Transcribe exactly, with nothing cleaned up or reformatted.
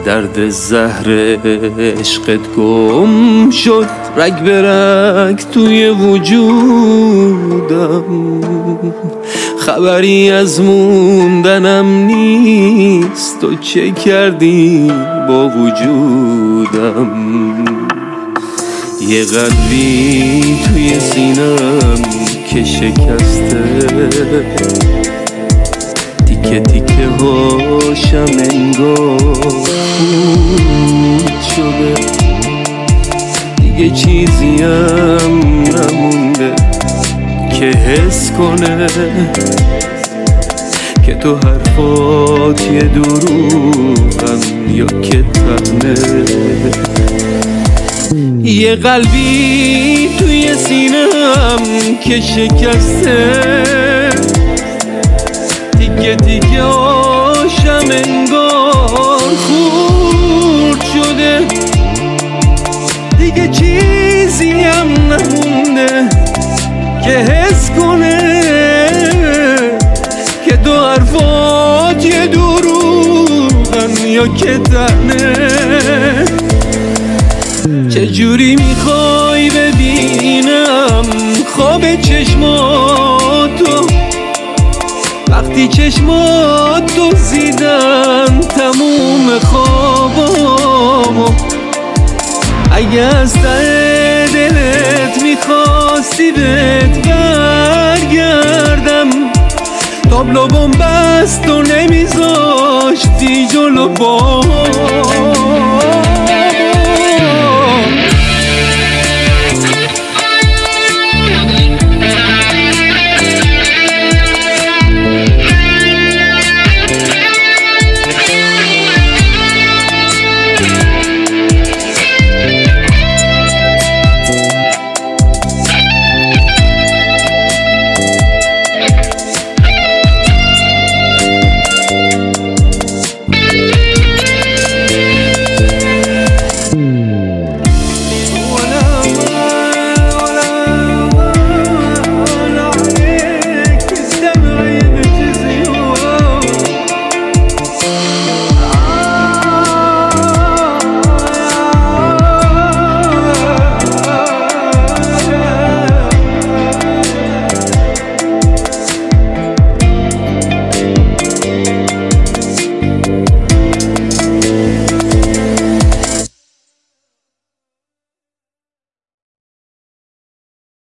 درد زهر عشقت گم شد رگ به رگ توی وجودم، خبری از موندنم نیست. تو چه کردی با وجودم؟ یه قلبی توی سینم که شکسته، تیکه تیکه هاشم انگار خورد شده، دیگه چیزیم نمونده که حس کنه که تو حرفات یه دروغن یا که تنه. یه قلبی توی سینم که شکسته، تیکه تیکه هاشم انگار خورد شده، دیگه چیزی هم نمونده که حس کنه که دو حرفات یه دروغن یا که تنه. چجوری میخوای ببینم خواب چشماتو وقتی چشمات دزدیدن تموم خوابامو؟ اگه از ته دلت میخواستی بهت برگردم، تابلو بومبست و نمیذاشتی جلو با